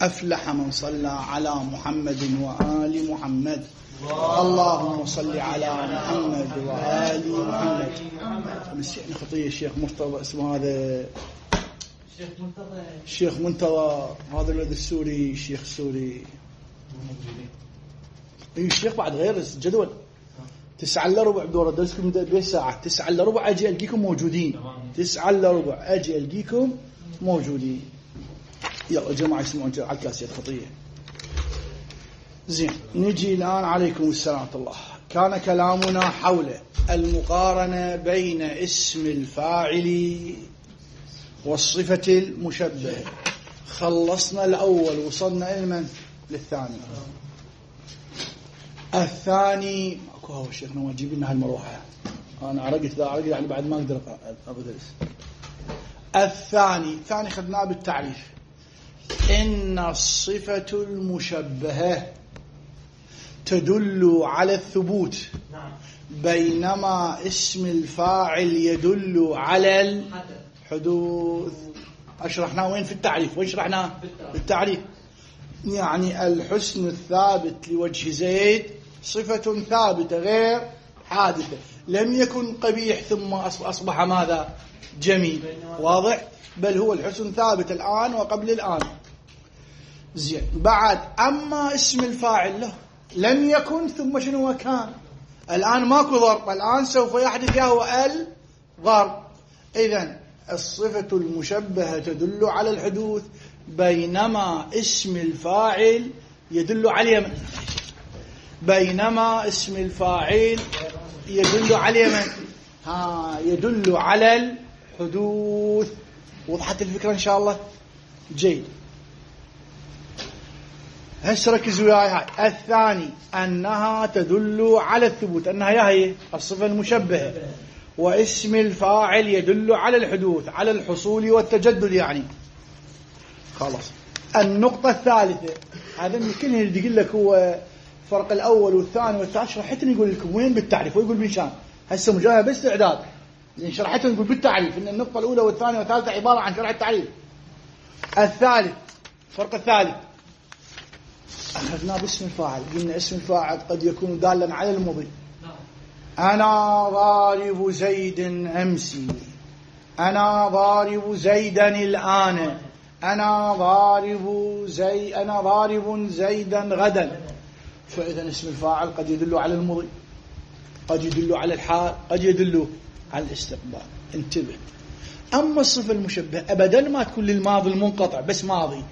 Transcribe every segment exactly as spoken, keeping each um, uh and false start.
أفلح من صلى على محمد وآل محمد. اللهم صل على محمد وآل محمد. مسيحنا خطية الشيخ مرتضى، اسمه هذا الشيخ منتظى الشيخ منتظى، هذا الولد السوري، الشيخ السوري. اي الشيخ بعد غير الجدول تسعة الا ربع بدور درسكم بساعة، تسعة الا ربع اجي القيكم موجودين، تسعة الا ربع اجي القيكم موجودين. يلا جماعة يسمعون على الكاسيات خطية. زين، نجي الآن. عليكم السلام ورحمة الله. كان كلامنا حول المقارنة بين اسم الفاعل والصفة المشبهة. خلصنا الأول، وصلنا إلى من؟ للثاني. الثاني اكو هو شيخنا ما تجيب لنا هالمروحة، أنا عرقت ذا عرقت يعني بعد ما أقدر أدرس. الثاني ثاني خدناه بالتعريف. إن الصفة المشبهة تدل على الثبوت، بينما اسم الفاعل يدل على الحدوث. أشرحناه وين في التعريف؟ وين شرحناه؟ بالتعريف. يعني الحسن الثابت لوجه زيد صفة ثابتة غير حادثة، لم يكن قبيح ثم أصبح ماذا؟ جميل. واضح؟ بل هو الحسن ثابت الآن وقبل الآن. زين، بعد أما اسم الفاعل له لم يكن ثم شنو كان، الآن ماكو ضرب، الآن سوف يحدث يهو الضرب. إذن الصفة المشبهة تدل على الحدوث، بينما اسم الفاعل يدل على من؟ بينما اسم الفاعل يدل على من؟ ها، يدل على الحدوث. وضحت الفكرة إن شاء الله؟ جيد. هسه ركزوا وياي. هاي الثاني أنها تدل على الثبوت، أنها يا هي الصفة المشبهة، واسم الفاعل يدل على الحدوث، على الحصول والتجدد يعني. خلاص. النقطة الثالثة، هذا من كل اللي يقول لك هو فرق الأول والثاني والثالث، شرحتني يقول لكم وين بالتعريف ويقول بنشان. هسه مجاهة بس إعداد، لأن شرحتني يقول بالتعريف إن النقطة الأولى والثانية والثالثة عبارة عن شرح التعريف. الثالث، فرق الثالث أخذنا باسم الفاعل. قلنا اسم الفاعل قد يكون دالا على المضي. أنا ضارب زيد أمسي، أنا ضارب زيدا الآن، أنا ضارب زي أنا ضارب زيدا غدا. فإذا اسم الفاعل قد يدل على المضي، قد يدل على الحال، قد يدل على الاستقبال. انتبه. أما الصفة المشبهة أبدا ما تكون للماضي المنقطع بس ماضي،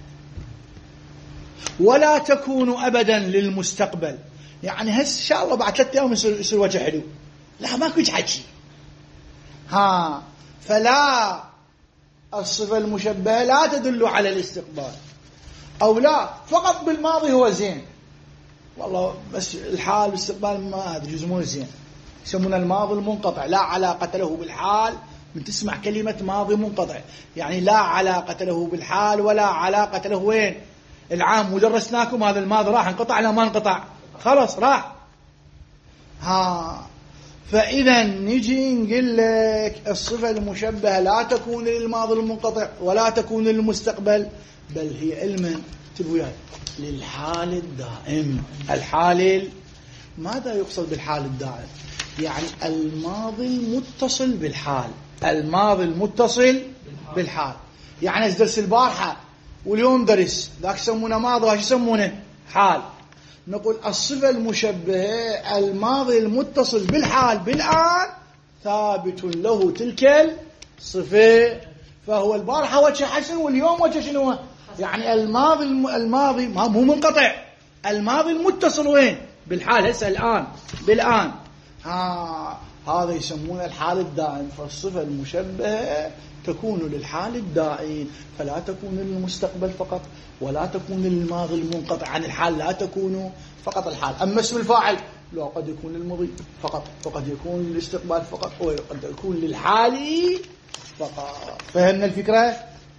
ولا تكون أبدا للمستقبل. يعني هس إن شاء الله بعد ثلاثة أيام يصير يصير وجه حلو، لا ماكو حكي. ها، فلا الصفة المشبهة لا تدل على الاستقبال، أو لا فقط بالماضي هو زين، والله بس الحال والاستقبال ما هذا جزء مو زين. يسمونه الماضي المنقطع، لا علاقة له بالحال. من تسمع كلمة ماضي منقطع يعني لا علاقة له بالحال ولا علاقة له وين العام. ودرسناكم هذا الماضي راح انقطع لا ما انقطع، خلاص راح. ها، فإذا نجي نقول لك الصفة المشبهة لا تكون للماضي المنقطع ولا تكون للمستقبل، بل هي علما تبوياي للحال الدائم. الحال، ماذا يقصد بالحال الدائم؟ يعني الماضي المتصل بالحال، الماضي المتصل بالحال. يعني درس البارحة واليوم درس ذاك يسمونه ماضي، وهاش يسمونه حال. نقول الصفة المشبهة الماضي المتصل بالحال بالآن ثابت له تلك الصفة، فهو البارحة وجه حسن واليوم وجه شنو؟ يعني الماضي الماضي مو منقطع، الماضي المتصل وين؟ بالحال. هسه الآن بالآن. ها، هذا يسمونه الحال الدائم. فالصفة المشبهة تكون للحال الدائم، فلا تكون للمستقبل فقط ولا تكون للماضي المنقطع عن الحال، لا تكون فقط الحال. أما اسم الفاعل لا، قد يكون للماضي فقط، وقد يكون للاستقبال فقط، وقد يكون للحال فقط. فهمنا الفكرة؟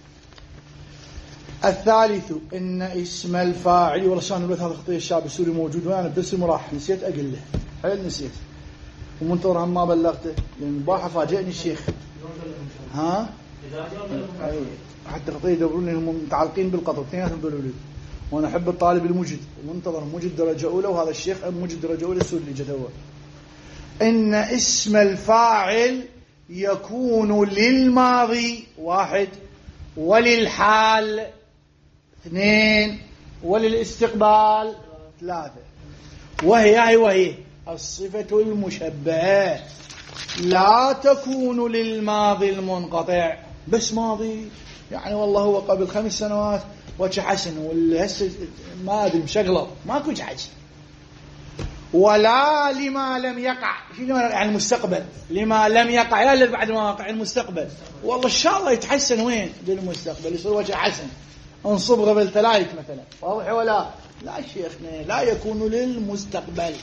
الثالث أن اسم الفاعل، والله شان الوقت هذا خطية الشاب السوري موجود وأنا بدرس المراح نسيت أقول له، حيل نسيت ومنتظر هم ما بلغته لأن البارحة فاجئني الشيخ. ها؟ أي حتى خطية يدورون إنهم متعلقين بالقطر، اثنيناتهم دول ولد وأنا أحب الطالب المجد ومنتظر مجد درجة أولى، وهذا الشيخ مجد درجة أولى السؤال اللي جده. إن اسم الفاعل يكون للماضي واحد، وللحال اثنين، وللاستقبال ثلاثة. وهي هي وهي الصفة المشبهة لا تكون للماضي المنقطع بس ماضي، يعني والله هو قبل خمس سنوات وجه حسن واللي هسه ما ادري مشغله ماكو حاجه. ولا لما لم يقع، شنو يعني المستقبل؟ لما لم يقع لا اللي بعد ما وقع، المستقبل والله ان شاء الله يتحسن وين للمستقبل يصير وجه حسن، انصبغه بالتلايك مثلا، واضح ولا لا شيخنا؟ لا يكون للمستقبل.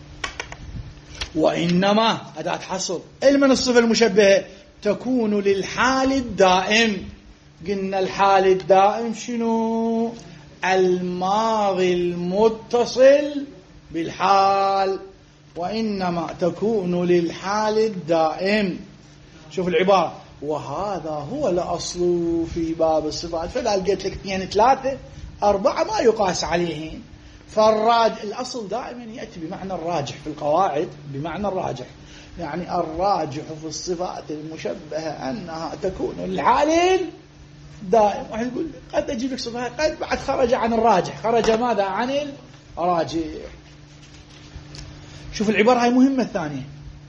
وانما اداه حصر المن الصفه المشبهه تكون للحال الدائم. قلنا الحال الدائم شنو؟ الماضي المتصل بالحال، وإنما تكون للحال الدائم. شوف العبارة، وهذا هو الأصل في باب الصفات. فلا لقيت لك اثنين ثلاثة أربعة ما يقاس عليهم. فالراج الأصل دائما يأتي بمعنى الراجح في القواعد، بمعنى الراجح، يعني الراجح في الصفات المشبهة أنها تكون للحال دائم. واحد يقول قد أجيب لك صفة قد بعد خرج عن الراجح، خرج ماذا؟ عن الراجح. شوف العبارة هاي مهمة الثانية،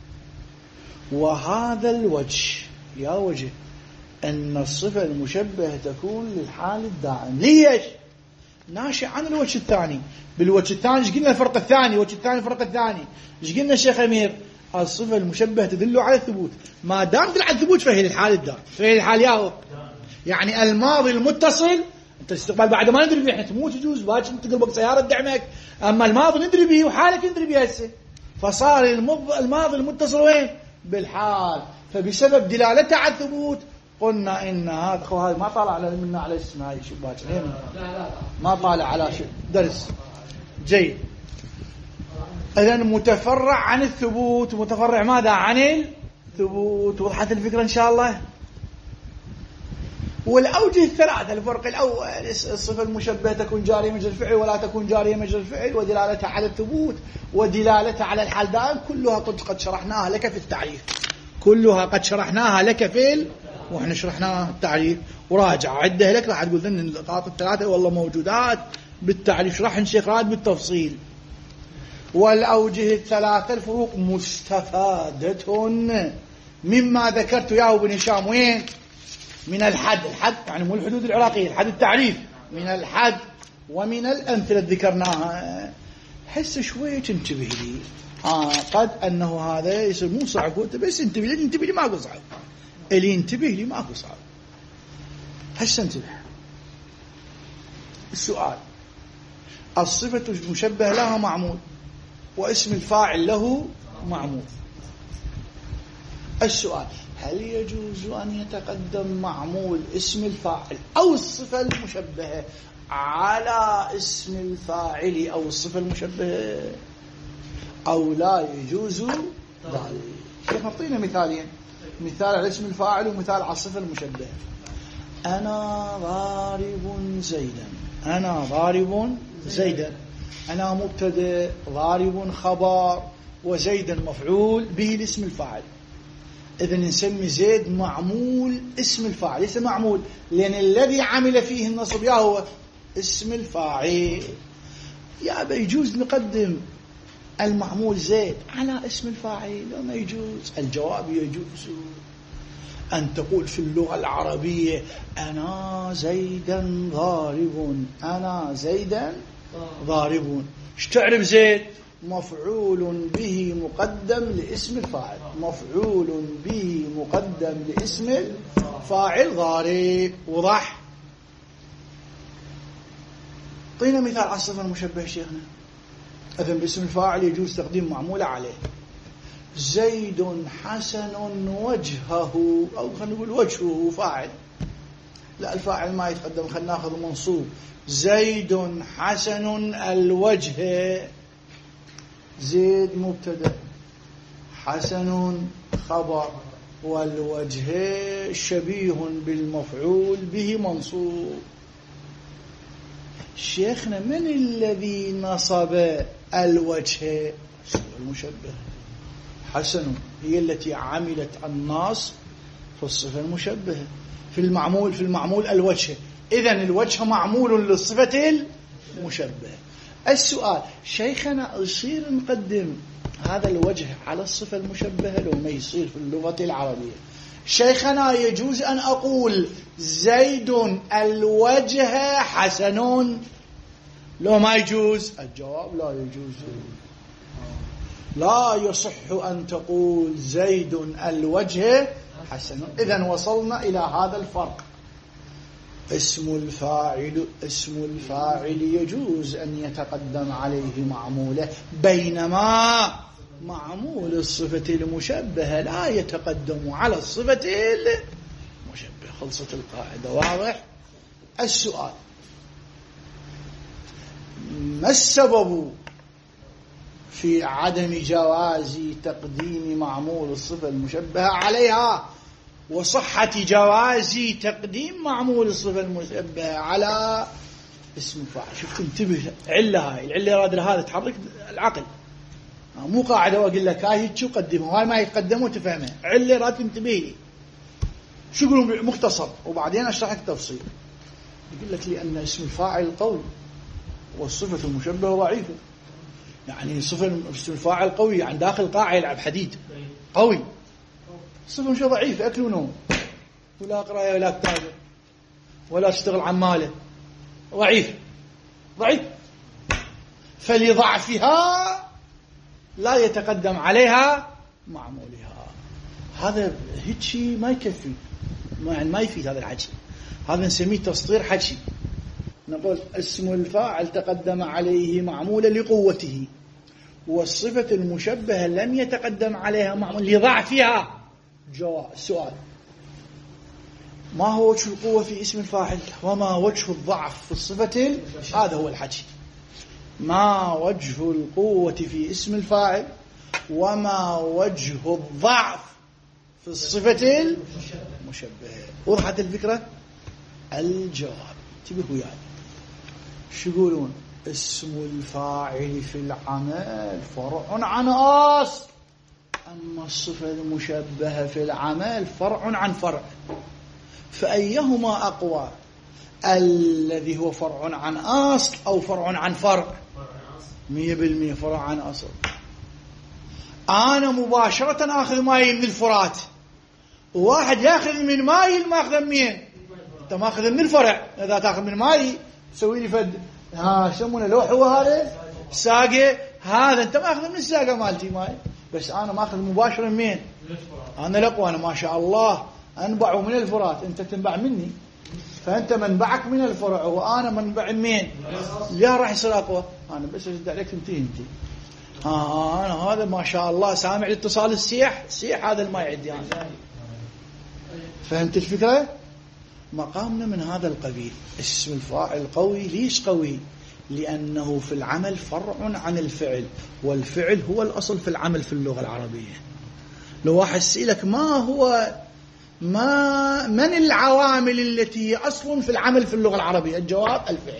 وهذا الوجه يا وجه أن الصفة المشبهة تكون للحال الدائم. ليش؟ ناشئ عن الوجه الثاني. بالوجه الثاني ايش قلنا؟ الفرق الثاني، الوجه الثاني الفرق الثاني ايش قلنا الشيخ أمير؟ الصفة المشبهة تدل على الثبوت، ما دام تدل على الثبوت فهي للحال الدائم. فهي للحال ياهو، يعني الماضي المتصل انت الاستقبال بعد ما ندري به، احنا تموت يجوز باكر تقلبك سيارة دعمك، اما الماضي ندري به وحالك ندري به هسه، فصار الماضي المتصل وين؟ بالحال. فبسبب دلالته على الثبوت قلنا ان هذا خو هذا ما طالع على منا على اسم هاي شباك، ما طالع على شيء درس جيد. اذا متفرع عن الثبوت، متفرع ماذا؟ عن الثبوت. وضحت الفكرة ان شاء الله؟ والأوجه الثلاثة، الفرق الأول الصفة المشبهة تكون جارية مجرى الفعل ولا تكون جارية مجرى الفعل، ودلالتها على الثبوت ودلالتها على الحال دائم، كلها قد شرحناها لك في التعريف، كلها قد شرحناها لك في ال... وإحنا شرحناها التعريف وراجع عده لك، راح تقول ذن النقاط الثلاثة والله موجودات بالتعريف، شرح الشيخ راد بالتفصيل. والأوجه الثلاثة الفروق مستفادة مما ذكرت يا ابن هشام. وين؟ من الحد، الحد يعني مو الحدود العراقية، الحد التعريف، من الحد ومن الأمثلة ذكرناها. حس شوي تنتبه لي، آه قد أنه هذا يصير مو صعب، بس انتبه لي، انتبه لي ماكو صعب، اللي ينتبه لي ماكو صعب. هسه انتبه. السؤال، الصفة المشبهة لها معمول واسم الفاعل له معمول. السؤال، هل يجوز أن يتقدم معمول اسم الفاعل أو الصفة المشبهة على اسم الفاعل أو الصفة المشبهة أو لا يجوز ذلك؟ شيخ نعطينا مثالين، مثال على اسم الفاعل ومثال على الصفة المشبهة. أنا ضارب زيدا، أنا ضارب زيدا، أنا مبتدأ، ضارب خبر، وزيدا مفعول به الاسم الفاعل. إذن نسمي زيد معمول اسم الفاعل. ليس معمول لأن الذي عمل فيه النصب يا هو اسم الفاعل. يا أبا يجوز نقدم المعمول زيد على اسم الفاعل وما يجوز؟ الجواب يجوز. أن تقول في اللغة العربية أنا زيدا ضارب، أنا زيدا ضارب. ايش تعرف زيد؟ مفعول به مقدم لاسم الفاعل، مفعول به مقدم لاسم الفاعل ضارب. وضح؟ طينا مثال على الصفة المشبهة شيخنا. إذن باسم الفاعل يجوز تقديم معمولة عليه. زيد حسن وجهه، أو خلينا نقول وجهه فاعل، لا الفاعل ما يتقدم، خلينا ناخذ منصوب. زيد حسن الوجه، زيد مبتدأ، حسن خبر، والوجه شبيه بالمفعول به منصوب. شيخنا من الذي نصب الوجه؟ الصفة المشبهة. حسن، هي التي عملت النصب في الصفة المشبهة في المعمول في المعمول الوجه. إذن الوجه معمول للصفة المشبهة. السؤال شيخنا يصير نقدم هذا الوجه على الصفة المشبهة لو ما يصير في اللغة العربية؟ شيخنا يجوز أن أقول زيد الوجه حسن لو ما يجوز؟ الجواب لا يجوز، لا يصح أن تقول زيد الوجه حسن. إذن وصلنا إلى هذا الفرق. اسم الفاعل اسم الفاعل يجوز أن يتقدم عليه معموله، بينما معمول الصفة المشبهة لا يتقدم على الصفة المشبهة. خلصت القاعدة. واضح؟ السؤال: ما السبب في عدم جواز تقديم معمول الصفة المشبهة عليها وصحة جواز تقديم معمول الصفة المشبهة على اسم الفاعل؟ شوف انتبه، علة هاي العلة راد هذا تحرك العقل، مو قاعدة وأقول لك هاي شو قدمه هاي ما يتقدم وتفهمه. علة راد تنتبه لي. شو يقولون مختصر وبعدين أشرح لك تفصيل. يقول لك لأن اسم الفاعل قوي والصفة المشبهة ضعيفة. يعني صفة اسم الفاعل قوي، يعني داخل قاعة يلعب حديد قوي. الصفة مش ضعيف، أكل ونوم ولا قراية ولا كتابة ولا تشتغل عمالة، ضعيف ضعيف. فلضعفها لا يتقدم عليها معمولها. هذا هيك ما يكفي، ما ما يفيد هذا الحكي. هذا نسميه تسطير حكي. نقول اسم الفاعل تقدم عليه معمولا لقوته، والصفة المشبهة لم يتقدم عليها معمول لضعفها. جواب السؤال: ما هو وجه القوة في اسم الفاعل وما وجه الضعف في الصفة؟ هذا هو الحكي. ما وجه القوة في اسم الفاعل وما وجه الضعف في الصفة المشبهة. وضحت الفكرة؟ الجواب انتبهوا وياي. شو يقولون؟ اسم الفاعل في العمل فرع عن أصل، أما الصفة المشبهة في العمل فرع عن فرع. فأيهما أقوى؟ الذي هو فرع عن أصل أو فرع عن فرع؟ مية بالمية فرع عن أصل. أنا مباشرة أخذ ماي من الفرات، وواحد يأخذ من ماي ما أخذ منين؟ أنت ما أخذ من الفرع. إذا تأخذ من ماي سوي لي فد ها يسمونه لوح، هو هذا ساقة، هذا أنت ما أخذ من الساقة مالتي ماي، بس أنا ما أخذ مباشرة منين؟ أنا لقوا أنا ما شاء الله أنبع من الفرات، أنت تنبع مني، فأنت منبعك من الفرع وأنا منبع منين؟ لا راح يصير أقوى. أنا بس أجد عليك تنتهي أنت. آه أنا هذا ما شاء الله سامع الاتصال السيح السيح هذا اللي ما يعدي أنا. فهمت الفكرة؟ مقامنا من هذا القبيل. اسم الفاعل قوي. ليش قوي؟ لأنه في العمل فرع عن الفعل، والفعل هو الأصل في العمل في اللغة العربية. لو واحد سئلك ما هو ما من العوامل التي هي أصل في العمل في اللغة العربية؟ الجواب الفعل.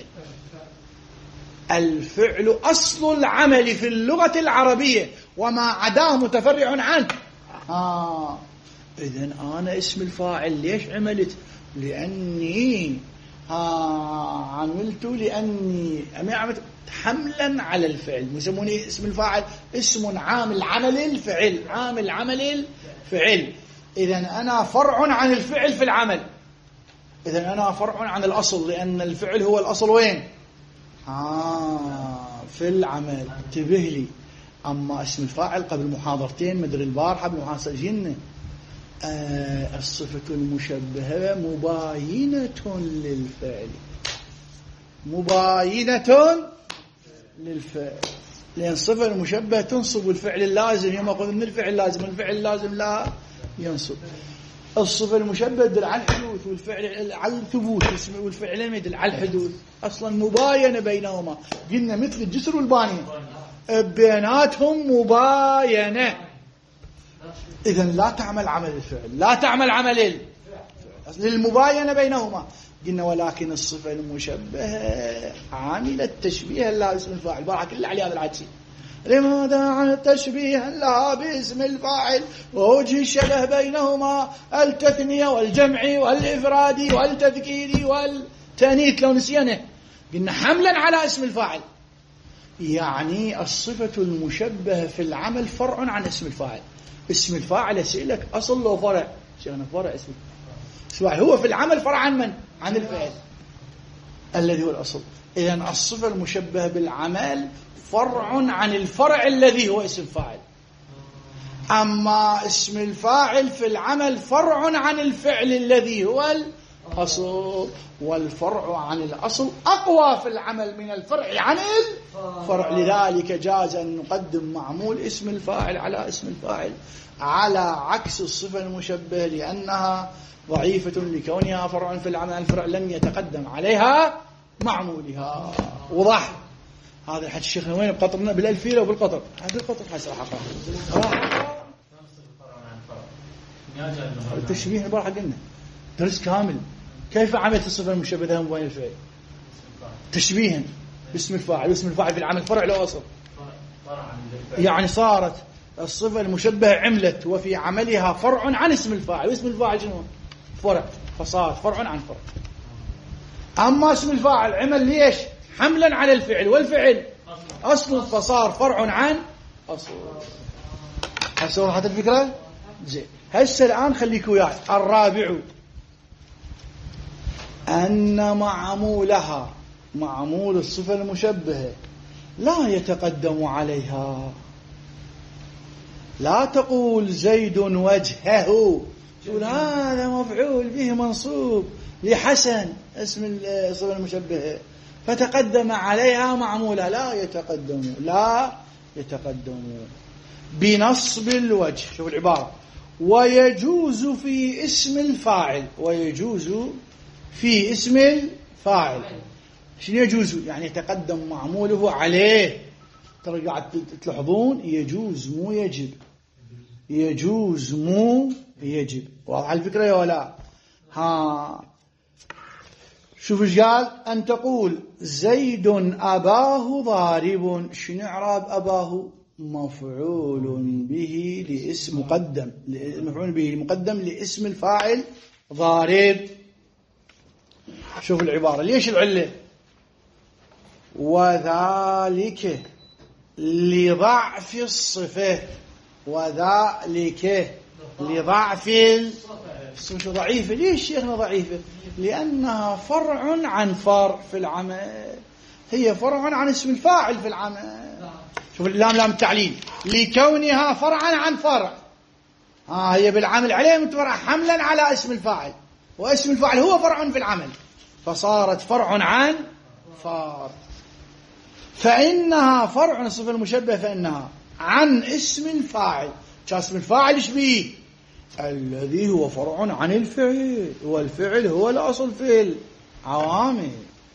الفعل أصل العمل في اللغة العربية، وما عداه متفرع عنه. آه. إذن أنا اسم الفاعل ليش عملت؟ لأني آه عملت لأني عملت حملا على الفعل. يسمونه اسم الفاعل اسم عامل عمل الفعل، عامل عمل الفعل. إذن أنا فرع عن الفعل في العمل. إذن أنا فرع عن الأصل، لأن الفعل هو الأصل وين؟ آه في العمل. انتبه لي. أما اسم الفاعل قبل محاضرتين مدري البارحة بمحاضرة جنة آه الصفة المشبهة مباينة للفعل، مباينة للفعل، لأن الصفة المشبهة تنصب الفعل اللازم. يوم أقول من الفعل اللازم، الفعل اللازم لا ينصب. الصفة المشبهة تدل على الحدوث، والفعل على الثبوت، والفعل يدل على الحدوث. أصلا مباينة بينهما. قلنا مثل الجسر والبانية بيناتهم مباينة. إذن لا تعمل عمل الفعل، لا تعمل عمل الفعل للمباينة بينهما. قلنا ولكن الصفة المشبهة عاملة تشبيها لها باسم الفاعل. بارك الله على هذا الحديث. لماذا عن تشبيها لها باسم الفاعل ووجه الشبه بينهما التثنية والجمع والإفراد والتذكير والتأنيث لو نسيانه. قلنا حملا على اسم الفاعل، يعني الصفة المشبهة في العمل فرع عن اسم الفاعل. اسم الفاعل أسئلك أصل له فرع، شيخنا فرع اسم الفاعل هو في العمل فرع عن من؟ عن الفعل الذي هو الأصل. إذن الصفة المشبهة بالعمل فرع عن الفرع الذي هو اسم فاعل. أما اسم الفاعل في العمل فرع عن الفعل الذي هو الأصل، والفرع عن الأصل أقوى في العمل من الفرع عن الفرع. لذلك جاز أن نقدم معمول اسم الفاعل على اسم الفاعل على عكس الصفة المشبهة، لأنها ضعيفة لكونها فرع في العمل، الفرع لم يتقدم عليها معمولها. وضح هذا الحديث شيخنا وين بقطرنا بالألفية وبالقطر هذا القطر حسب حقا التشبيه البارحة قلنا درس كامل كيف عملت الصفة المشبهة بين الفعل تشبيها باسم الفاعل، واسم الفاعل في العمل فرع له أصل، يعني صارت الصفة المشبهة عملت وفي عملها فرع عن اسم الفاعل، واسم الفاعل شنو؟ فرع، فصار فرع عن فرع. أما اسم الفاعل عمل ليش؟ حملا على الفعل، والفعل أصل، فصار فرع عن أصل. هسه وضحت الفكرة؟ زين. هسه الآن خليك وياي. الرابع أن معمولها، معمول الصفة المشبهة لا يتقدم عليها. لا تقول زيد وجهه، تقول هذا مفعول به منصوب لحسن اسم الصفة المشبهة فتقدم عليها معمولها. لا يتقدم، لا يتقدم بنصب الوجه. شوف العبارة: ويجوز في اسم الفاعل، ويجوز في اسم الفاعل. شنو يجوز؟ يعني يتقدم معموله عليه. ترى قاعد تلاحظون يجوز مو يجب، يجوز مو يجب. واضح الفكرة يا ولا؟ ها شوف ايش قال: أن تقول زيد أباه ضارب. شنو إعراب أباه؟ مفعول به لاسم مقدم، مفعول به مقدم لاسم الفاعل ضارب. شوف العبارة ليش العلة: وذلك لضعف الصفة، وذلك لضعف الصفة. ضعيفة ليش شيخنا ضعيفة؟ لأنها فرع عن فرع في العمل، هي فرع عن اسم الفاعل في العمل. شوف اللام لام التعليل: لكونها فرعا عن فرع. ها هي بالعمل عليه متفرع حملا على اسم الفاعل، واسم الفاعل هو فرع في العمل، فصارت فرع عن فرع. فإنها فرع الصفة المشبهة، فإنها عن اسم الفاعل. اسم الفاعل ايش بيه؟ الذي هو فرع عن الفعل، والفعل هو الأصل في العوامل.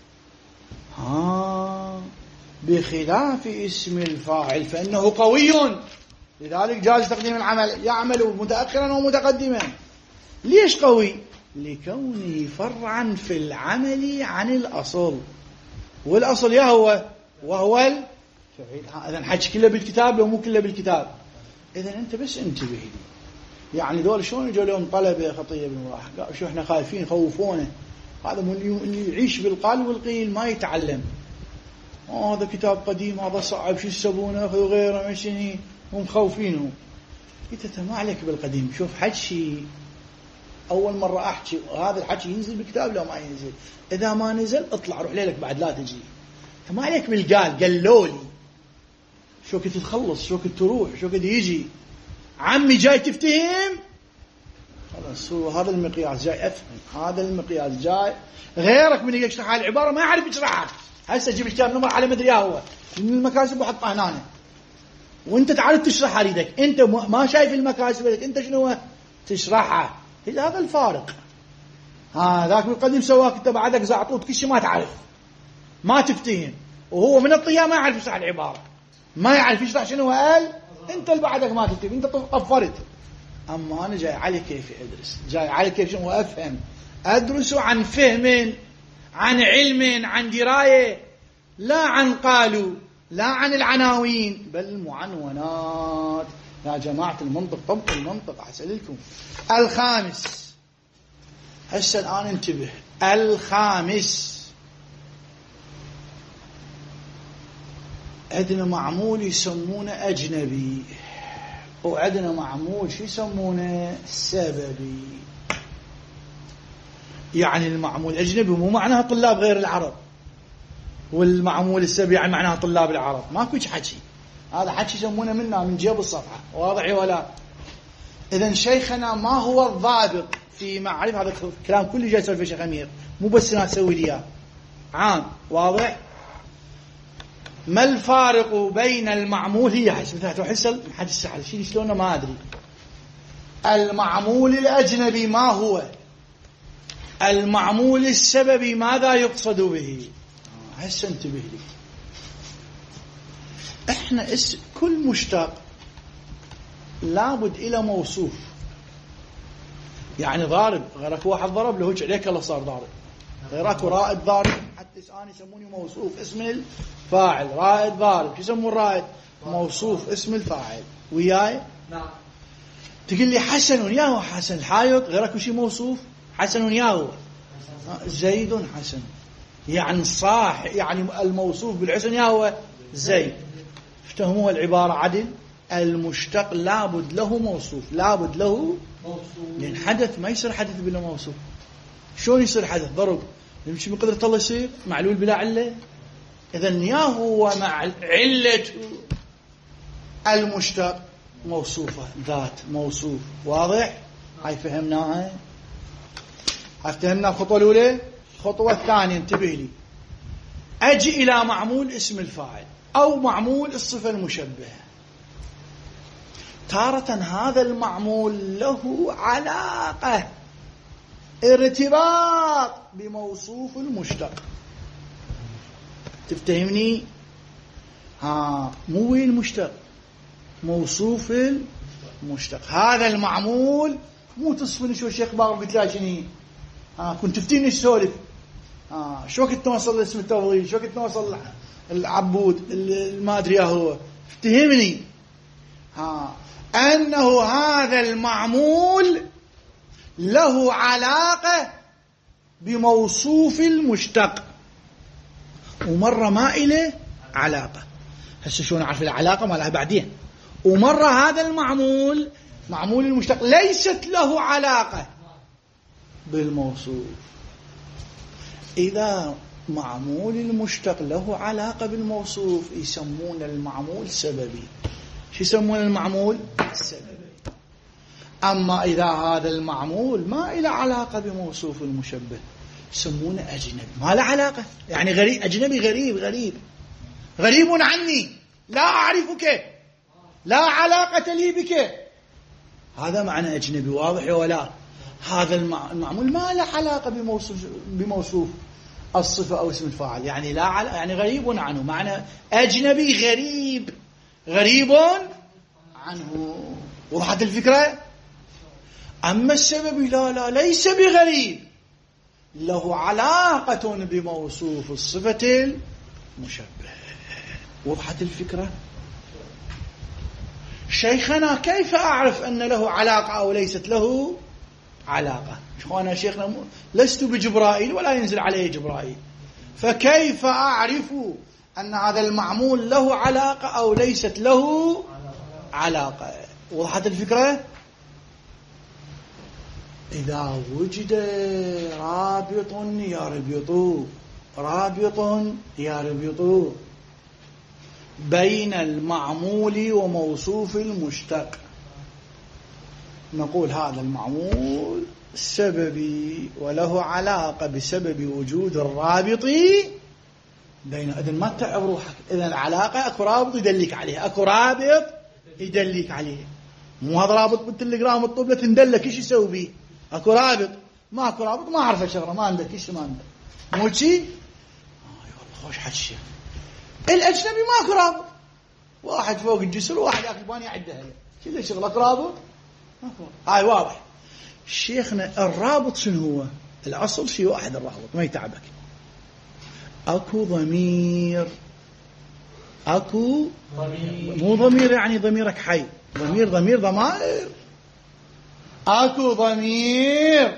ها بخلاف اسم الفاعل فإنه قوي، لذلك جاز تقديم العمل، يعمل متأخرا ومتقدما. ليش قوي؟ لكونه فرعا في العمل عن الأصل، والأصل يا هو وهو الفعل. إذن حج كله بالكتاب لو مو كله بالكتاب. إذن أنت بس انتبه لي. يعني دول شلون يجوا لهم طلبة خطية بالمراح، قالوا شو احنا خايفين خوفونا، هذا اللي يعيش بالقال والقيل ما يتعلم. آه هذا كتاب قديم، هذا صعب، شو يسبونه وغيره مشيني هم خوفينه. انت ما عليك بالقديم، شوف حكي اول مرة احكي هذا الحكي ينزل بالكتاب لو ما ينزل، اذا ما نزل اطلع روح ليلك بعد لا تجي. انت ما عليك بالقال، قالوا لي شو كنت تخلص، شو كنت تروح، شو كنت يجي عمي جاي تفتهم خلاص. هو هذا المقياس جاي افهم، هذا المقياس جاي. غيرك من يشرح هاي العبارة ما يعرف يشرحها. هسه جيب الكتاب نمر على مدري هو من المكاسب وحطها هنا، وانت تعرف تشرحها. اريدك انت ما شايف المكاسب، انت شنو تشرحها. هذا الفارق. ها ذاك بالقديم سواك انت بعدك زعطوط كل شيء ما تعرف، ما تفتهم، وهو من الطيام ما يعرف يشرح العبارة، ما يعرف يشرح شنو قال. انت اللي بعدك ما تفتهم، انت طفرت. اما انا جاي على كيف ادرس، جاي على كيف شنو افهم. أدرس عن فهم، عن علم، عن دراية، لا عن قالوا، لا عن العناوين، بل معنونات. يا جماعة المنطق، طبق المنطق أسألكم. الخامس، هسه الآن انتبه، الخامس عندنا معمول يسمونه أجنبي، وعندنا معمول شو يسمونه سببي. يعني المعمول الأجنبي مو معناها طلاب غير العرب، والمعمول السببي يعني معناها طلاب العرب. ماكو حكي، هذا حكي يسمونه منا من جيب الصفحة، واضح ولا؟ إذن شيخنا ما هو الضابط في معرفة هذا الكلام كله جاي يسولف شيخ أمير، مو بس أنا أسوي لي إياه، عام واضح. ما الفارق بين المعمول، هي حس مثلا تروح تسأل حد السحل شيء شلونه ما أدري. المعمول الأجنبي ما هو؟ المعمول السببي ماذا يقصد به؟ هسه انتبه لي. احنا اس كل مشتق لابد الى موصوف. يعني ضارب، غيرك واحد ضرب له هيك عليك الله صار ضارب، غيرك رائد ضارب، حتى الان يسموني موصوف اسم الفاعل. رائد ضارب، شو يسمون رائد؟ موصوف اسم الفاعل. وياي؟ نعم. تقول لي حسن، يا هو حسن الحايط، غيرك وشي موصوف؟ حسن يا هو زيد حسن، يعني صاح، يعني الموصوف بالحسن يا هو زيد. افتهموها العبارة عدل. المشتق لابد له موصوف، لابد له موصوف، لأن حدث ما يصير حدث بلا موصوف. شلون يصير حدث؟ ضرب يمشي من قدرة الله يصير معلول بلا علة. إذن يا هو مع علة المشتق موصوفة، ذات موصوف. واضح؟ هاي فهمناها. فهمنا الخطوة الأولى. الخطوة الثانية انتبه لي، أجي إلى معمول اسم الفاعل أو معمول الصفة المشبهة. تارة هذا المعمول له علاقة، ارتباط بموصوف المشتق. تفتهمني؟ ها، مو وين المشتق، موصوف المشتق. هذا المعمول مو تصفني شو الشيخ باقر قلت له شنو؟ ها، كنت تفتيني السولف. ها، شو وقت نوصل لاسم التفضيل، شو وقت نوصل العبود ما ادري هو. افتهمني. ها، أنه هذا المعمول له علاقة بموصوف المشتق، ومرة ما إله علاقة. هسه شو نعرف العلاقة ما لها بعدين. ومرة هذا المعمول معمول المشتق ليست له علاقة بالموصوف. إذا معمول المشتق له علاقة بالموصوف يسمون المعمول سببي. شو يسمون المعمول سببي. أما إذا هذا المعمول ما له علاقة بموصوف المشبه يسمونه أجنبي، ما له علاقة، يعني غريب، أجنبي غريب، غريب غريب عني، لا أعرفك، لا علاقة لي بك. هذا معنى أجنبي. واضح ولا؟ هذا المعمول ما له علاقة بموصوف بموصوف الصفة أو اسم الفاعل، يعني لا عل... يعني غريب عنه. معنى أجنبي غريب، غريب عنه. وضحت الفكرة؟ أما السبب لا لا ليس بغريب، له علاقة بموصوف الصفة المشبه. وضحت الفكرة؟ شيخنا كيف أعرف أن له علاقة أو ليست له علاقة؟ أنا شيخنا لست بجبرائيل ولا ينزل عليه جبرائيل، فكيف أعرف أن هذا المعمول له علاقة أو ليست له علاقة؟ وضحت الفكرة؟ إذا وجد رابط يربط، رابط يربط بين المعمول وموصوف المشتق، نقول هذا المعمول سببي وله علاقة بسبب وجود الرابط بين. إذن ما تتعب روحك، إذن العلاقة أكو رابط يدلك عليه، أكو رابط يدلك عليه. مو هذا رابط بالتليجرام الطبلة تندلك إيش يسوي بيه؟ أكو رابط. ما أكو رابط ما أعرف شغلة، ما عندك إيش، ما عندك مو شيء. آه والله خوش حكي. الأجنبي ما أكو رابط، واحد فوق الجسر وواحد ياكل باني يعدها كله شغلك رابط. هاي واضح. شيخنا الرابط شنو هو؟ الأصل شيء واحد الرابط ما يتعبك. أكو ضمير، أكو ضمير. مو ضمير يعني ضميرك حي، ضمير ضمير ضمائر. أكو ضمير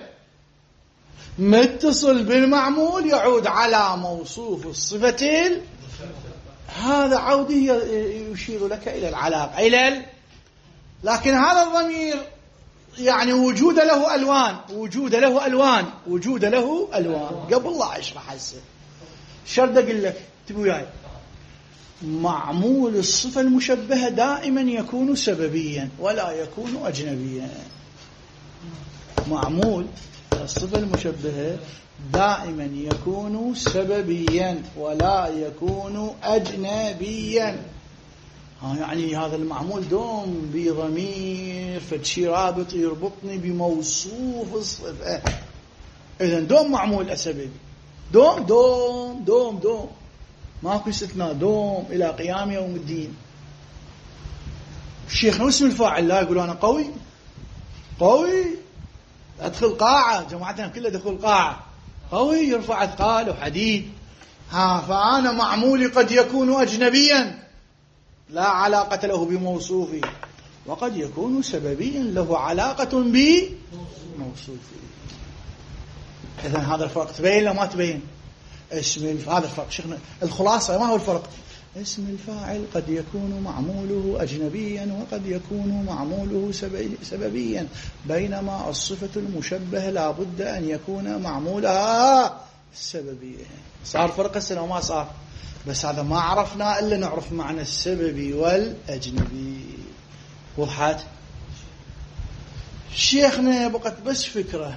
متصل بالمعمول يعود على موصوف الصفة، هذا عودي يشير لك إلى العلاقة إلى ال... لكن هذا الضمير يعني وجود له ألوان، وجود له ألوان، وجود له ألوان. قبل لا أشرح هسه شرط أقول لك تبي وياي، معمول الصفة المشبهة دائما يكون سببيا ولا يكون أجنبيا. معمول الصفة المشبهة دائما يكون سببيا ولا يكون أجنبيا. ها يعني هذا المعمول دوم بضمير فشي رابط يربطني بموصوف الصفة، إذن دوم معمول سببي، دوم دوم دوم دوم ماكو استثناء، دوم إلى قيام يوم الدين. الشيخنا واسم الفاعل لا يقول أنا قوي قوي أدخل قاعة، جماعتنا كلها دخول قاعة، قوي يرفع أثقال وحديد. ها فأنا معمولي قد يكون أجنبيا لا علاقة له بموصوفه، وقد يكون سببيا له علاقة بموصوفه. إذن هذا الفرق تبين لا ما تبين؟ اسم الف... هذا الفرق شيخنا. الخلاصة ما هو الفرق؟ اسم الفاعل قد يكون معموله أجنبيا وقد يكون معموله سببيا، بينما الصفة المشبهة لا بد أن يكون معمولها سببيا. صار فرق السنة وما صار، بس هذا ما عرفنا إلا نعرف معنى السببي والأجنبي. وضحت؟ شيخنا بقت بس فكرة،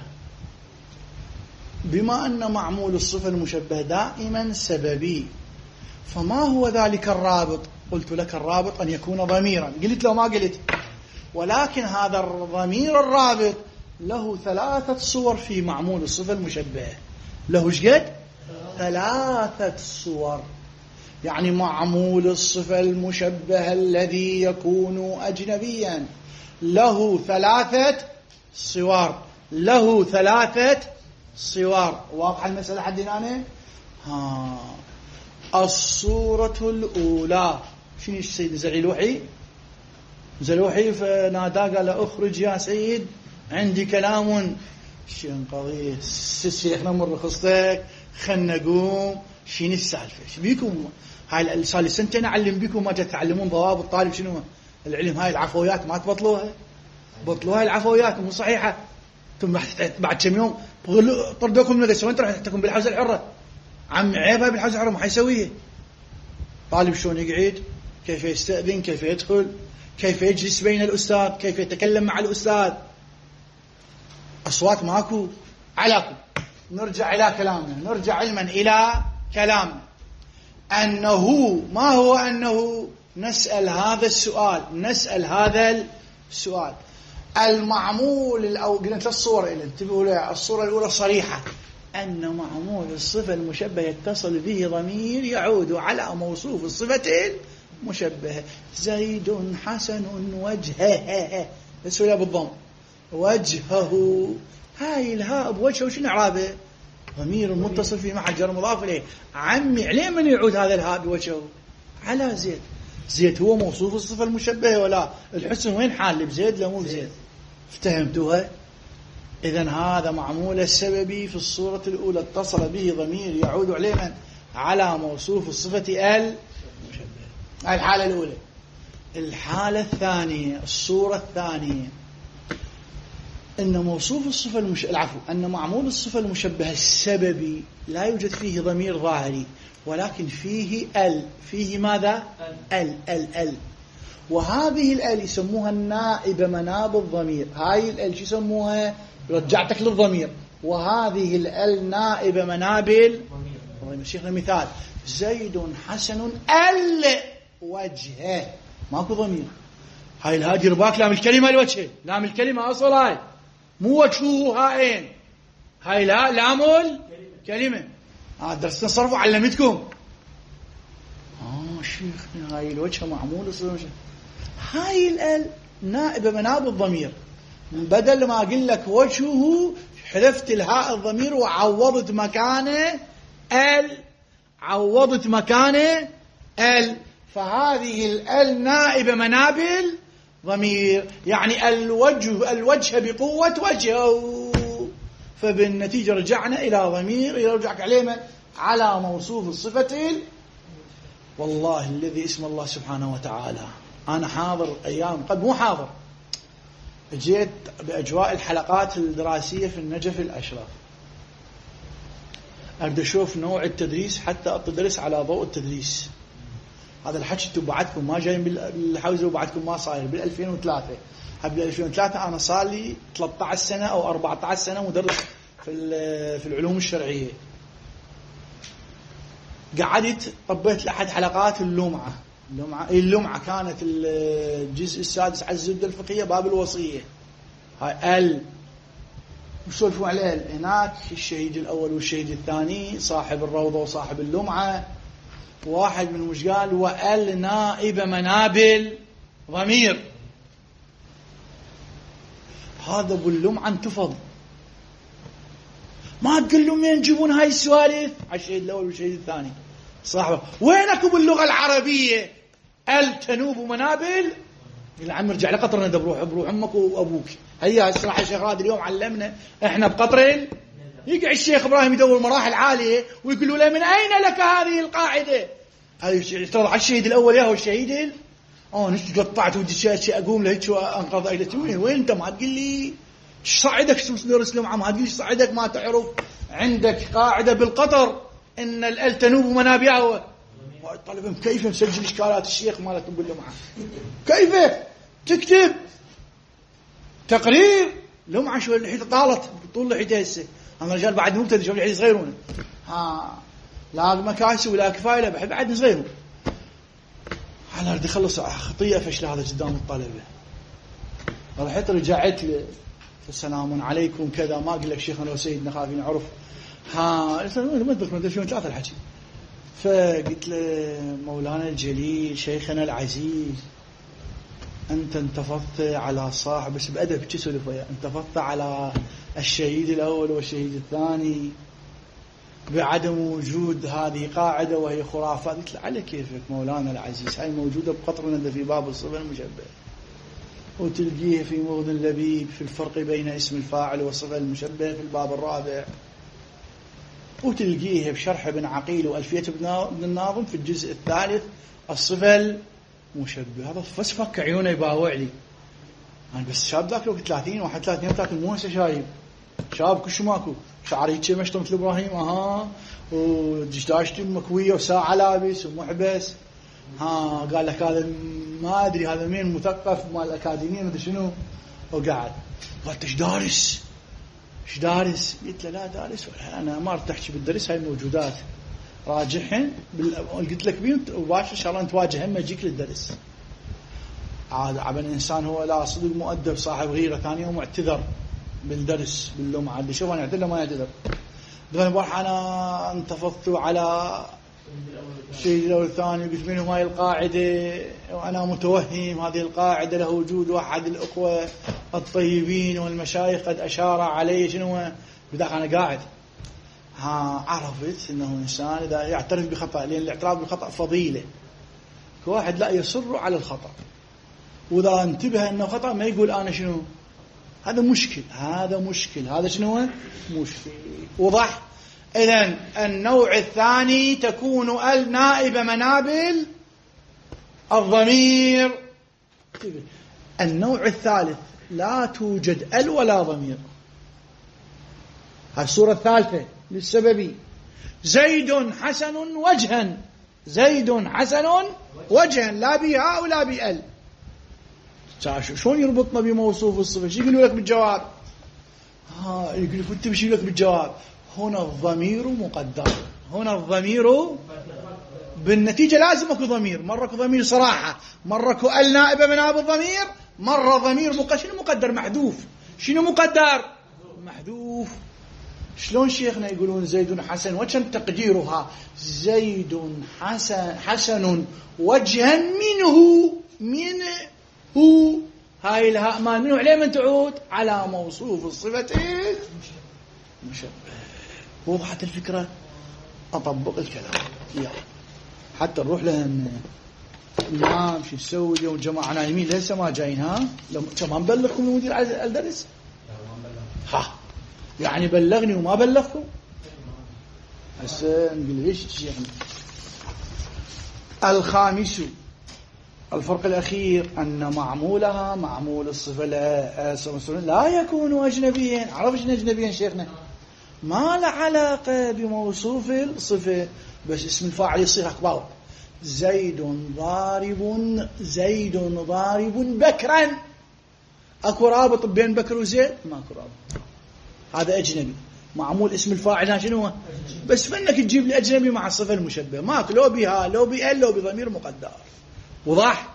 بما أن معمول الصفة المشبهة دائما سببي، فما هو ذلك الرابط؟ قلت لك الرابط أن يكون ضميرا، قلت لو ما قلت، ولكن هذا الضمير الرابط له ثلاثة صور في معمول الصفة المشبهة. له شقد؟ ثلاثة صور. يعني معمول الصفة المشبهة الذي يكون أجنبيا له ثلاثة صور، له ثلاثة صور. واضح المسألة حد هنا؟ ها الصورة الأولى شنو السيد زعيلوحي؟ زلوحي فنادى قال أخرج يا سيد عندي كلام. شين قضية الشيخنا مر خصتك خلنا نقوم. شين السالفة بيكم؟ هاي صار لي سنتين أعلم بيكم ما تتعلمون ضوابط الطالب شنو العلم. هاي العفويات ما تبطلوها، بطلوها العفويات مو صحيحة. ثم بعد كم يوم طردوكم من المدرسة وين راح تحتكم بالحوزة الحرة؟ عم عيبها بالحوزة الحرة ما حيسويه. طالب شلون يقعد، كيف يستأذن، كيف يدخل، كيف يجلس بين الأستاذ، كيف يتكلم مع الأستاذ. أصوات ماكو علاكم. نرجع إلى كلامنا، نرجع علما إلى كلامنا. أنه ما هو أنه نسأل هذا السؤال، نسأل هذا السؤال. المعمول الأول قلنا ثلاث صور إلى انتبهوا. الصورة الأولى صريحة أن معمول الصفة المشبهة يتصل به ضمير يعود على موصوف الصفة المشبهة. زيد حسن وجهه، السؤال بالضم وجهه. هاي الهاء بوجهه شنو إعرابه؟ ضمير متصل في محل جر مضاف إليه. عمي عليه من يعود هذا الهاء بوجهه؟ على زيد. زيد هو موصوف الصفة المشبهة ولا؟ الحسن وين حال بزيد لا مو بزيد؟ افتهمتوها؟ إذن هذا معمول السببي في الصورة الأولى اتصل به ضمير يعود عليه من؟ على موصوف الصفة المشبهة. هاي الحالة الأولى. الحالة الثانية، الصورة الثانية، أن موصوف الصفة المش... العفو أن معمول الصفة المشبهة السببي لا يوجد فيه ضمير ظاهري، ولكن فيه ال. فيه ماذا؟ ال ال ال وهذه الال يسموها النائبة مناب الضمير. هاي الال شو يسموها؟ رجعتك للضمير. وهذه الال نائبة مناب الضمير. شيخنا مثال زيد حسن ال وجهه، ماكو ضمير. هاي الهادي رباك لام الكلمة الوجه، لام الكلمة أصل هاي مو وجهه هاين. هاي لا لام الكلمة. آه درسنا صرف وعلمتكم. آه شيخنا هاي الوجه معمول الصفة. هاي الال نائبة مناب الضمير. بدل ما أقول لك وجهه حذفت الهاء الضمير وعوضت مكانه ال، عوضت مكانه ال، فهذه الال نائبة منابل ضمير، يعني الوجه الوجه بقوة وجهه، فبالنتيجة رجعنا إلى ضمير يرجعك عليه من؟ على موصوف الصفة. والله الذي اسم الله سبحانه وتعالى، أنا حاضر أيام قد مو حاضر، جيت بأجواء الحلقات الدراسية في النجف الأشرف، أبدأ أشوف نوع التدريس حتى أتدرس على ضوء التدريس. هذا الحكي انتم بعدكم ما جايين بالحوزة وبعدكم ما صاير بالألفين وثلاثة. قبل ألفين وثلاثة أنا صار لي ثلاثة عشر سنة أو أربعة عشر سنة مدرس في في العلوم الشرعية. قعدت طبيت لأحد حلقات اللمعة. اللمعة اللمعة كانت الجزء السادس على الزبدة الفقهية باب الوصية. هاي ال وسولفوا عليه هناك الشهيد الأول والشهيد الثاني، صاحب الروضة وصاحب اللمعة. واحد من وش قال؟ وال نائب منابل ضمير. هذا ابو اللمعة انتفض، ما تقول له مين تجيبون هاي السوالف على الشهيد الأول والشهيد الثاني صاحبه، وينكم باللغة العربية ال تنوب منابل؟ يا عم ارجع لقطر ندى بروح بروح امك وابوك. هيا الصراحه الشيخ غادي اليوم علمنا احنا بقطر. يقع الشيخ ابراهيم يدور مراحل عاليه ويقولوا له من اين لك هذه القاعده؟ هذه يفترض على الشهيد الاول يا هو الشهيد اه نشت قطعت ودي اقوم له هيك انقض ايدتي. وين وين انت ما تقول لي ايش صعدك تدرس لمعه؟ ما تقول لي صعدك ما تعرف عندك قاعده بالقطر ان ال تنوب منابعه. طالب كيف مسجل اشكالات الشيخ مالك باللمعه؟ كيف تكتب تقرير لمعه شو اللي طالت طول لحيته هسه؟ انا رجال بعد مبتدئ شو اللي صغيرون ها لا مكاسب ولا كفايه بحب بعد صغيرون. انا اريد اخلص خطيه فشل هذا قدام الطلبه. رحت رجعت له السلام عليكم كذا ما اقول لك شيخنا وسيدنا خافين عرف ها ما تذكر شلون ثلاثه الحكي. فقلت له مولانا الجليل شيخنا العزيز أنت انتفضت على صاحب بس بأدب تسولف وياه، انتفضت على الشهيد الأول والشهيد الثاني بعدم وجود هذه قاعدة وهي خرافات. قلت له على كيفك مولانا العزيز، هاي موجودة بقطر في باب الصفة المشبه، وتلقيه في مغن لبيب في الفرق بين اسم الفاعل والصفة المشبه في الباب الرابع، وتلقيه بشرح ابن عقيل وألفية ابن الناظم في الجزء الثالث الصفة المشبه. هذا بس فك عيونه يباوع لي أنا بس شاب ذاك الوقت ثلاثين واحد ثلاثين ثلاثين مو هسه شايب شاب كل شو ماكو شعري هيك مشطه مثل إبراهيم أها ودشتاشتي مكوية وساعة لابس ومحبس ها. قال لك هذا ما أدري هذا مين مثقف مال الأكاديمية مدري شنو. وقعد قالت إيش دارس إيش دارس؟ قلت له لا دارس أنا ما أرتحش بالدرس هاي موجودات راجعهن بال... قلت لك بين وباشر إن شاء الله نتواجه هم يجيك للدرس. عاد عبن الإنسان هو لا صدق مؤدب صاحب غيرة ثانية ومعتذر بالدرس باللوم عاد شوف أنا اعتذر ما يعتذر. قال بروح أنا انتفضت على الشيء الأول الثاني قلت منهم هاي القاعدة وأنا متوهم هذه القاعدة له وجود واحد الأخوة الطيبين والمشايخ قد أشار عليه شنو بداخل أنا قاعد ها. عرفت إنه إنسان إذا يعترف بخطأ لأن الاعتراف بالخطأ فضيلة كواحد لا يصر على الخطأ وإذا انتبه إنه خطأ ما يقول أنا شنو هذا مشكل هذا مشكل هذا شنو مشكل. وضح إذن النوع الثاني تكون ال نائبة منابل الضمير. النوع الثالث لا توجد ال ولا ضمير. الصورة الثالثة للسببي زيد حسن وجها زيد حسن وجها لا بها ولا بال. شلون يربطنا بموصوف الصفة؟ شو يقولوا لك بالجواب؟ ها يقول لك انت بشي لك بالجواب هنا الضمير مقدر. هنا الضمير بالنتيجة لازم اكو ضمير. مرة اكو ضمير صراحة مرة اكو ال نائبة مناب الضمير مرة ضمير مقدر. شنو مقدر؟ محذوف. شنو مقدر؟ محذوف. شلون شيخنا يقولون زيد حسن وجها تقديرها زيد حسن حسن وجها منه منه. هاي الهاء ما منه عليه من تعود على موصوف الصفة مشبه. وضحت الفكرة؟ أطبق الكلام يلا حتى نروح لهم. نعم شو نسوي اليوم جماعة نايمين لسه ما جايين؟ ها لو ما نبلغكم المدير على الدرس؟ ها يعني بلغني وما بلغكم؟ هسه نقول ليش شيخنا. الخامس الفرق الأخير أن معمولها معمول الصفة لا يكون أجنبيا. عرف شنو أجنبيا شيخنا؟ ما له علاقة بموصوف الصفة، بس اسم الفاعل يصير أكبر. زيد ضارب زيد ضارب بكرا. أكو رابط بين بكر وزيد؟ ما أكو رابط. هذا أجنبي. معمول اسم الفاعل شنو هو؟ بس فنك تجيب لي أجنبي مع الصفة المشبهة ماك، لو بها لو بأل لو بضمير مقدر. وضح؟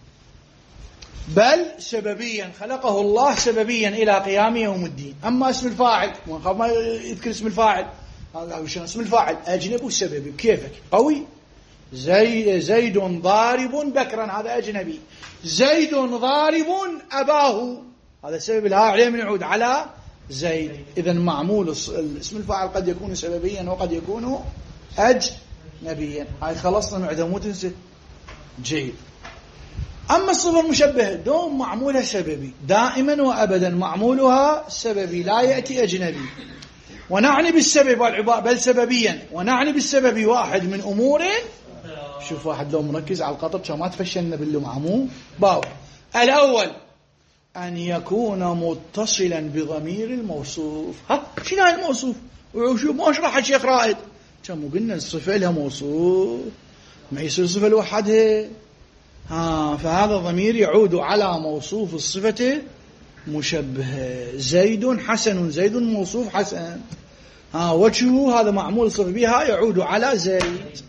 بل سببيا خلقه الله سببيا إلى قيام يوم الدين. أما اسم الفاعل ما يذكر اسم الفاعل، شنو اسم الفاعل؟ أجنبي وسببي. كيفك قوي؟ زي زيد ضارب بكرا هذا أجنبي. زيد ضارب أباه هذا سبب الها عليه من يعود على زيد. إذن معمول اسم الفاعل قد يكون سببيا وقد يكون أجنبيا. هاي خلصنا معده مو تنسى. جيد. أما الصفة المشبهة دوم معمولها سببي دائما وأبدا، معمولها سببي لا يأتي أجنبي. ونعني بالسبب والعباء بل سببيا، ونعني بالسبب واحد من أمور. شوف واحد لو مركز على القطر كما ما تفشلنا باللي معمول باو. الأول أن يكون متصلا بضمير الموصوف. ها شنو هاي الموصوف؟ وشوف ما اشرح الشيخ رائد كم قلنا الصفة لها موصوف ما يصير صفة لوحدها. ها فهذا الضمير يعود على موصوف الصفة مشبهة. زيد حسن، زيد موصوف حسن. ها وجهه هذا معمول الصفة بها يعود على زيد.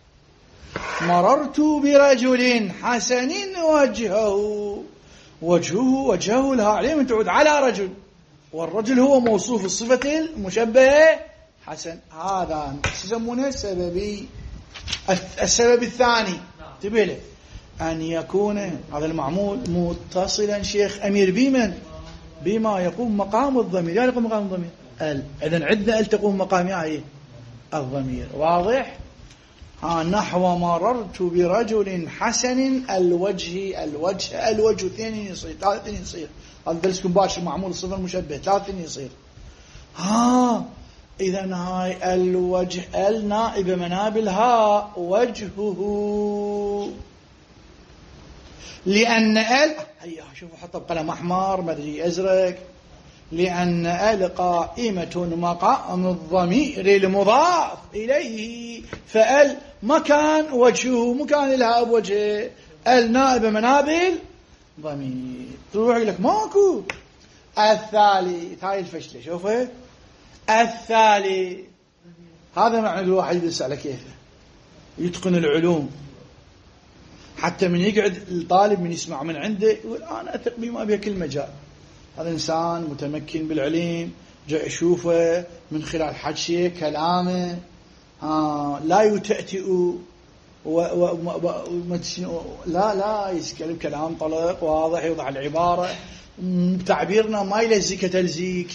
مررت برجل حسن وجهه، وجهه وجهه لها عليه تعود على رجل، والرجل هو موصوف الصفة المشبهة حسن. هذا يسمونه سببي. السبب الثاني انتبه له أن يكون هذا المعمول متصلا شيخ أمير بمن؟ بما يقوم مقام الضمير. يعني يقوم مقام الضمير ال. إذن عندنا ال تقوم مقام يعني الضمير. واضح؟ ها نحو مررت برجل حسن الوجه. الوجه الوجه اثنين يصير ثلاثة يصير. هذا درسكم باشر معمول الصفة المشبه ثلاثة يصير. ها إذن هاي الوجه النائب منابلها وجهه، لأن ال هيا شوفوا حطوا بقلم أحمر مدري أزرق. لأن ال قائمة مقام الضمير المضاف إليه، فال مكان وجهه مكان لها بوجه. ال نائب منابل ضمير. تروح يقول لك ماكو. الثالث هاي الفشلة شوفه. الثالث هذا معنى الواحد يدرس على كيفه يتقن العلوم، حتى من يقعد الطالب من يسمع من عنده يقول أنا أثق بما بها كل مجال. هذا إنسان متمكن بالعلم، جاء أشوفه من خلال حكيه كلامه. آه لا يتأتئ و و لا لا يتكلم كلام طلق واضح، يوضع العبارة تعبيرنا ما يلزك تلزيك.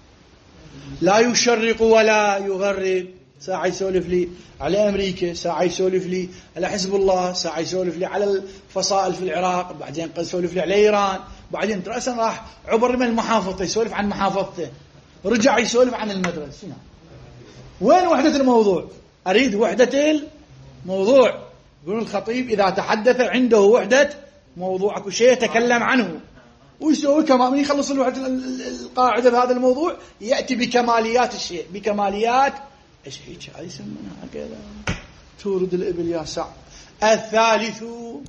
لا يشرق ولا يغرب. ساعة يسولف لي على أمريكا، ساعة يسولف لي على حزب الله، ساعة يسولف لي على الفصائل في العراق، بعدين قد يسولف لي على إيران، بعدين رأسا راح عبر من محافظته يسولف عن محافظته، رجع يسولف عن المدرسة. وين وحدة الموضوع؟ أريد وحدة الموضوع. يقول الخطيب إذا تحدث عنده وحدة موضوع، أكو شيء يتكلم عنه ويسوي كمان من يخلص الوحدة القاعدة بهذا الموضوع يأتي بكماليات الشيء، بكماليات ايش هيك هذه يسمونها هكذا تورد الإبل يا سعد. الثالث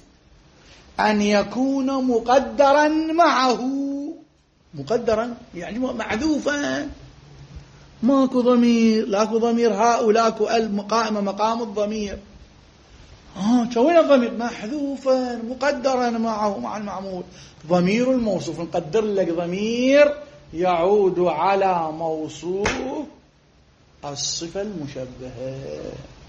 أن يكون مقدرا معه. مقدرا يعني معذوفا، ماكو ضمير، لاكو ضمير هاء ولاكو القائمة مقام الضمير. اه شوين الضمير محذوفا مقدرا معه مع المعمول. ضمير الموصوف نقدر لك ضمير يعود على موصوف الصفة المشبهة.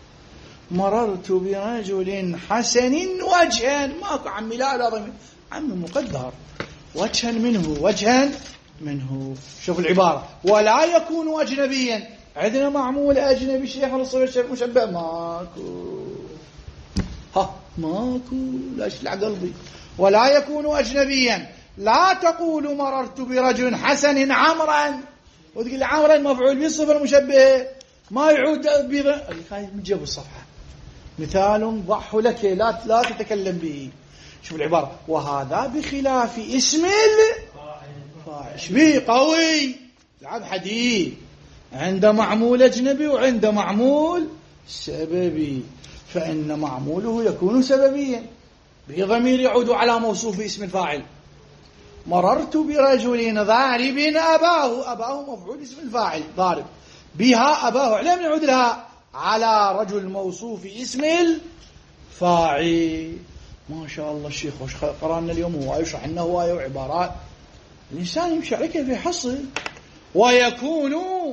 مررت برجل حسن وجها، ماكو عمي لا لا ضمير، عمي مقدر. وجها منه، وجها منه. شوف العبارة ولا يكون أجنبيا. عندنا معمول أجنبي شيخ الصفة المشبه ماكو. ها ماكو لا يشلع قلبي. ولا يكون أجنبيا. لا تقول مررت برجل حسن عمرا وتقول عمرا مفعول بالصفة المشبهة ما يعود بغ... من جاب الصفحة مثال ضح لك لا لا تتكلم به. شوف العبارة وهذا بخلاف اسم الفاعل. شبيه قوي لعب حديث عند معمول أجنبي وعند معمول سببي. فإن معموله يكون سببيا بضمير يعود على موصوف اسم الفاعل. مررت برجل ضارب أباه. أباه مفعول اسم الفاعل ضارب بها أباه عليه من يعود لها على رجل موصوف اسم الفاعل. ما شاء الله الشيخ وش قرأنا اليوم هو يشرح لنا هواية وعبارات الإنسان يمشي عليه كيف يحصل. ويكون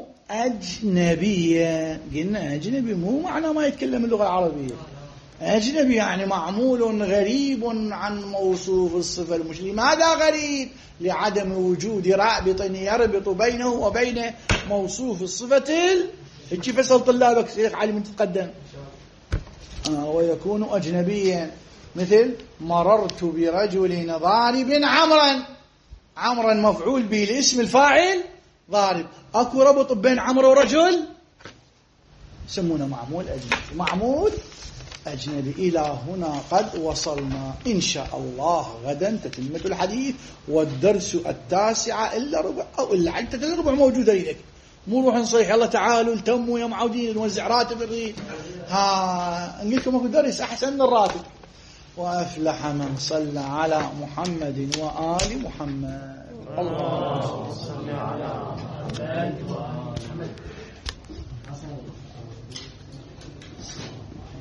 أجنبيا. قلنا أجنبي مو معنى ما يتكلم اللغة العربية. أجنبي يعني معمول غريب عن موصوف الصفة المشبهة. لماذا غريب؟ لعدم وجود رابط يربط بينه وبين موصوف الصفة. هيك فصل طلابك شيخ علي من تتقدم. آه ويكون أجنبيا مثل مررت برجل ضارب عمرا. عمرا مفعول به الاسم الفاعل ضارب. أكو ربط بين عمرو ورجل يسمونه معمول أجنبي. معمول أجنبي. إلى هنا قد وصلنا إن شاء الله. غدا تتمة الحديث والدرس التاسع إلا ربع أو إلا عدة إلا ربع موجودة لك. مو روح نصيح الله تعالوا التموا يا معودين نوزع راتب الريد. ها نقول لكم أكو درس أحسن من الراتب. وأفلح من صلى على محمد وآل محمد. الله صل على محمد وآل محمد.